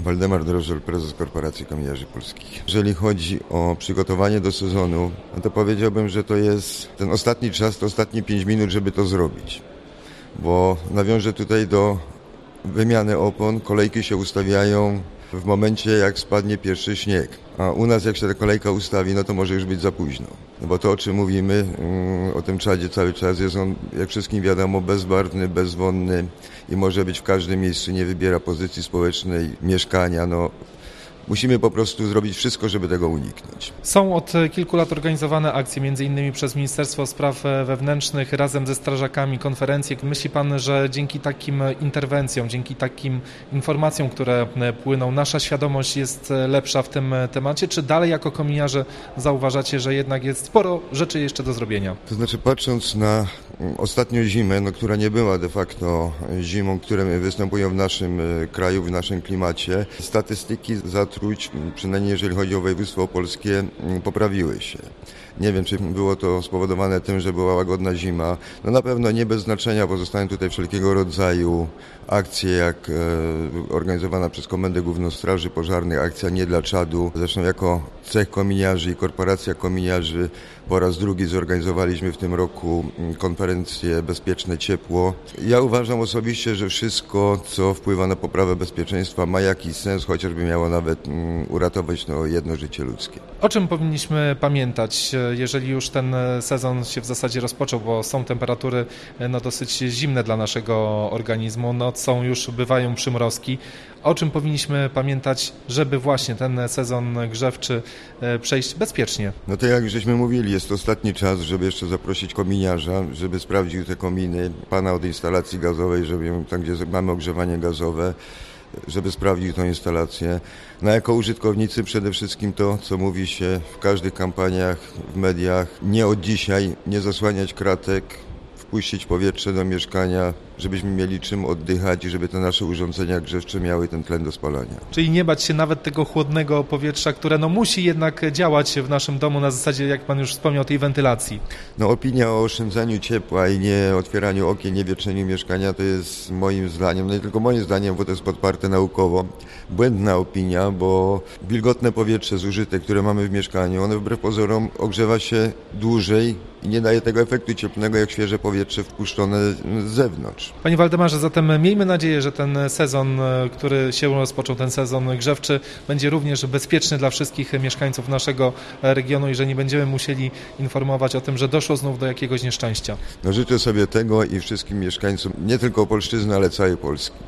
Waldemar Drożdżel, prezes Korporacji Kominiarzy Polskich. Jeżeli chodzi o przygotowanie do sezonu, no to powiedziałbym, że to jest ten ostatni czas, to ostatnie 5 minut, żeby to zrobić. Bo nawiążę tutaj do wymiany opon, kolejki się ustawiają w momencie, jak spadnie pierwszy śnieg. A u nas, jak się ta kolejka ustawi, no to może już być za późno. No bo to, o czym mówimy, o tym czadzie cały czas, jest on, jak wszystkim wiadomo, bezbarwny, bezwonny i może być w każdym miejscu, nie wybiera pozycji społecznej, mieszkania. No, musimy po prostu zrobić wszystko, żeby tego uniknąć. Są od kilku lat organizowane akcje, między innymi przez Ministerstwo Spraw Wewnętrznych, razem ze strażakami, konferencje. Myśli Pan, że dzięki takim interwencjom, dzięki takim informacjom, które płyną, nasza świadomość jest lepsza w tym temacie, czy dalej jako kominiarze zauważacie, że jednak jest sporo rzeczy jeszcze do zrobienia? To znaczy, patrząc na ostatnią zimę, no, która nie była de facto zimą, które występują w naszym kraju, w naszym klimacie, statystyki zatruć, przynajmniej jeżeli chodzi o województwo opolskie, poprawiły się. Nie wiem, czy było to spowodowane tym, że była łagodna zima. No na pewno nie bez znaczenia pozostają tutaj wszelkiego rodzaju akcje, jak organizowana przez Komendę Główną Straży Pożarnej akcja Nie dla Czadu. Zresztą jako cech kominiarzy i korporacja kominiarzy po raz drugi zorganizowaliśmy w tym roku konferencję Bezpieczne Ciepło. Ja uważam osobiście, że wszystko, co wpływa na poprawę bezpieczeństwa, ma jakiś sens, chociażby miało nawet uratować jedno życie ludzkie. O czym powinniśmy pamiętać, jeżeli już ten sezon się w zasadzie rozpoczął, bo są temperatury dosyć zimne dla naszego organizmu, bywają przymrozki. O czym powinniśmy pamiętać, żeby właśnie ten sezon grzewczy przejść bezpiecznie? No to jak żeśmy mówili, jest to ostatni czas, żeby jeszcze zaprosić kominiarza, żeby sprawdził te kominy, pana od instalacji gazowej, żeby tam, gdzie mamy ogrzewanie gazowe, żeby sprawdził tę instalację. No jako użytkownicy przede wszystkim to, co mówi się w każdych kampaniach, w mediach, nie od dzisiaj, nie zasłaniać kratek, wpuścić powietrze do mieszkania, żebyśmy mieli czym oddychać i żeby te nasze urządzenia grzewcze miały ten tlen do spalania. Czyli nie bać się nawet tego chłodnego powietrza, które musi jednak działać w naszym domu na zasadzie, jak Pan już wspomniał, tej wentylacji. No opinia o oszczędzaniu ciepła i nie otwieraniu okien, nie wietrzeniu mieszkania to jest moim zdaniem, no i tylko moim zdaniem, bo to jest podparte naukowo, błędna opinia, bo wilgotne powietrze zużyte, które mamy w mieszkaniu, one wbrew pozorom ogrzewa się dłużej i nie daje tego efektu cieplnego jak świeże powietrze wpuszczone z zewnątrz. Panie Waldemarze, zatem miejmy nadzieję, że ten sezon, który się rozpoczął, ten sezon grzewczy, będzie również bezpieczny dla wszystkich mieszkańców naszego regionu i że nie będziemy musieli informować o tym, że doszło znów do jakiegoś nieszczęścia. No życzę sobie tego i wszystkim mieszkańcom nie tylko Opolszczyzny, ale całej Polski.